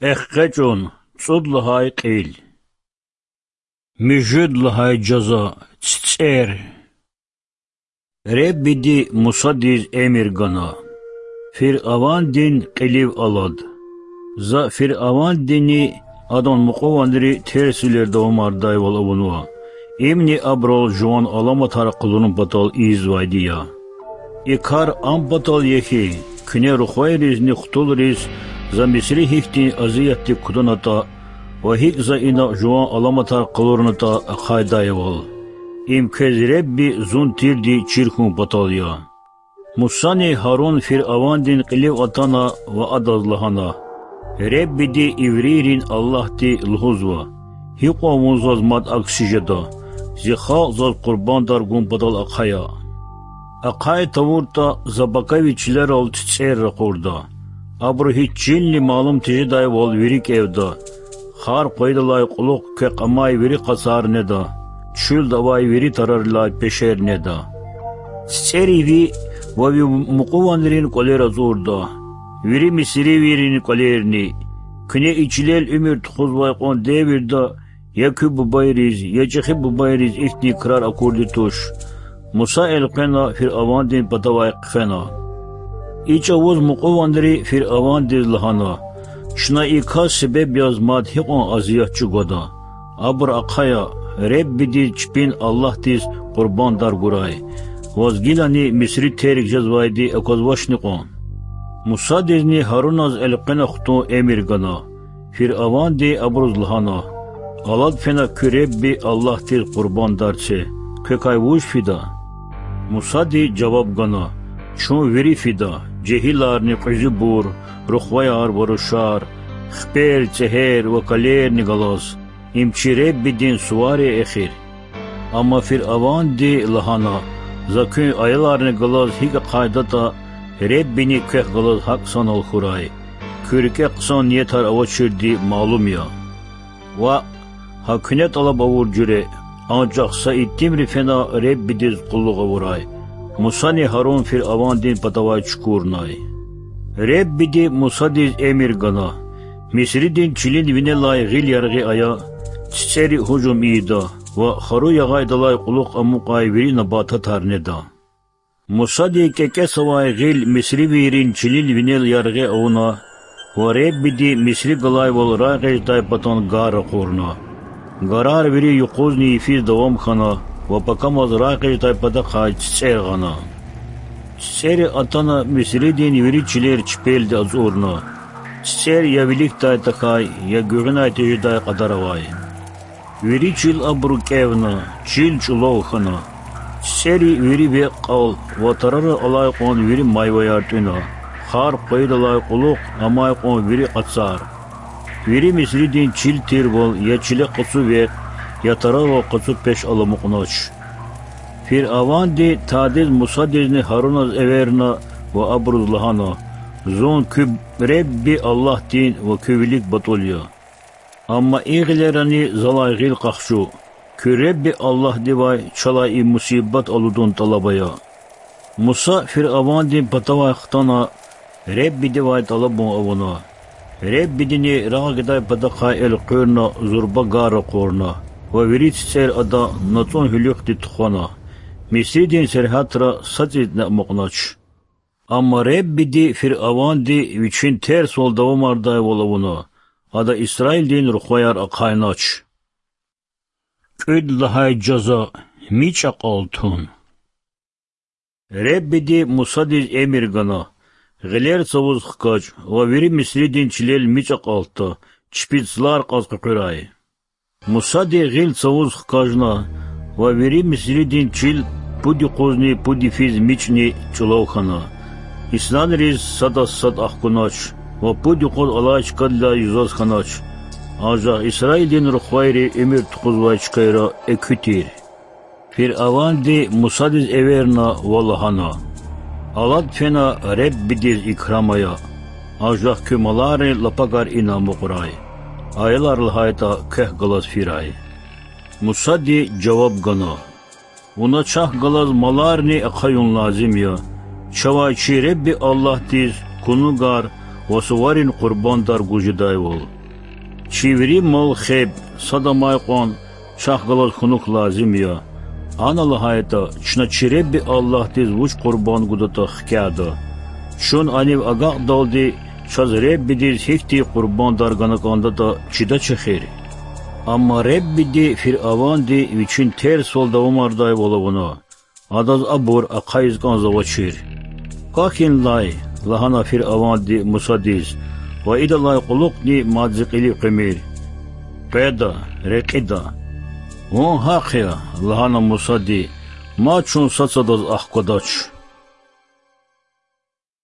اخقجون صد لهاي قيل مجد لهاي جزا تسير ربي دي مصدز امير غنا فرعون دين قليب الاد za Fir'avan dini adon muqovandri tersiler davamardai wal avunua. Imni abrol juan alamatar qulunun batal izvaydiya. İkar am batal yehi, küne ruhayriz ni xutulriz, za misri hifti aziyatti kudunata, ve hik za ina juan alamatar qulurnata aqaydai wal. İm kez Rebbi zun tirdi çirkun batalya. Musani Harun Fir'avan din qiliv atana ve adazlahana. Rebbi di ivririn Allah di lhuzva. Hiqwa munzaz mad aksijada. Zikha zaz qurban dar gun badal aqaya. Aqay tavurta zabakaviçiler ol titser raqurda. Abru hiç cinli malum tijiday vol virik evda. Khar qoydalay quluq ke qamay viri qasar neda. Çül davay viri tararlay peşer neda. Tseri vi vavi muqovandirin kolera zorda. Viri misiri virini kolerni. Küne içilel ümür tukhuzvay qon devirda. Ya kübü bayriz, ya cıkhibü bayriz ihtni kırar akurdi tuş. Musa el-qena Fir'avandin patavay qfena. İç avuz muqovandiri Fir'avandin lahana. Şuna ikaz sebep yazmad hiqon aziyatçı goda. Abr aqaya, Rebbi dir çpin Allah diz qurban dar guray. Vazgilani misri terik jazvaydi ekozvaşni qon. Musa dizni Harunaz el-qena xutu emir gana. Fir'avan di abruz lahana. Alad fena kürebbi Allah diz qurban darçe. Kökay vuş fida. Musa di cevap gana. Çun veri fida. Cehilarni qizibur. Ruhvayar varuşar. Xper ceher ve kaler nigalaz. İmçi Rebbi din suvari ekhir. Ama Fir'avan di lahana. Zakün ayalarni galaz higa qaydata. Rebbini keh galaz hak sanal huray. Kürke qısan niyetar avaçırdi malum ya. Ve hakünet alab avur cüre. Ancak saittimri fena Rebbi diz kulluğa vuray. Musani Harun Fir'avan din patavay çukurnay. Rebbi di Musa diz emir gana. Misri din çilin vinelay gil yargı aya. Çiçeri hucum iyida. Ve haru yagaydalay kulluq amuqay veri nabata tarneda. Musa di keke savay gil Misri virin çilil vinel yargı avuna. Ve Rebbi di Misri galay vol rağejday patan gara qurna. Garar veri yuquzni ifiz davam khana. Ve pakamaz rağejday pada qay çiçer gana. Çiçeri atana Misri din veri çiler çipeldi az urna. Çiçer ya vilikday takay ya görünay tejiday qadaravay. Veri çil abru kevna, çil çulov khana. Seri veri ve qal ve tararı alay qon veri mayvayartına. Khar qoydalay quluq amay qon veri qatsar. Veri misli din çil tir bol ya çile qatsu ve ya tararı qatsu peş alamuqnoç. Fir'avan di tadiz Musa dizni Harunaz everna ve abruz lahana. Zon küb Rebbi Allah din ve küvilik batolya. Amma iğlerani zalay gil qaqşu. Kürebbi Allah divay çalay musibet aludun talabaya. Musa Fir'avan din patavay xtana Rebbi divay talabun avuna. Rebbi dini rağgiday pataqay el qurna zurba gara qurna. Ve virit ser ada natun hülük di tukhana. Misri din serhatra sacid ne muqnaç. Amma Rebbi di Fir'avan di viçin ters ol davamarday volavuna. Ada İsrail din ruhvayar aqaynaç. Köd lahay caza miçaq altun. Rebbi di Musa diz emir gana. Giler savuz xkaç. Va veri Misri din çilel miçaq alta. Çpitslar qazqı qiray. Musa di gil savuz xkaçna. Va veri Misri din çil pudi qozni pudi fiz miçni çulavxana. İsnan riz sada sad ahkunaç. Va pudi qoz alaç kadla yüzaz xanaç. Ancak İsrail'in ruhvayri emir tukuzvay çıkayra ekütir. Fir'avan di Musa diz everna valahana. Alad fena Rebbi diz ikramaya. Ancak kümalari lapagar ina muqray. Ayalar lahayta keh galaz firay. Musa di cevap gana. Una çah galaz malarni akayun lazim ya. Çavayçi Rebbi Allah diz kunugar وسوارين قربان در گوجدای ول چیوری مال خیب صدامای قان شخغلات خنوک لازم یا آنا لحایتا چنا چرب الله تیز وش قربان گودتا خکیادا شون آنیو اگاق دالدی شاز رب بیدیز هیکتی قربان در گنکانده دا چیدا چه خیری اما رب بیدی فیر آوان دی ویچین تیر سول دا وماردای ولونا آداز ابور اقایز گانزا چیر کاکین لای لحانا فیر آوان دی مسادیز و ایدا لای قلوق دی مادزقیلی قمیر پیدا رقیدا وان حقیا لحانا مسادی ما چون ساتساداز اخکداچ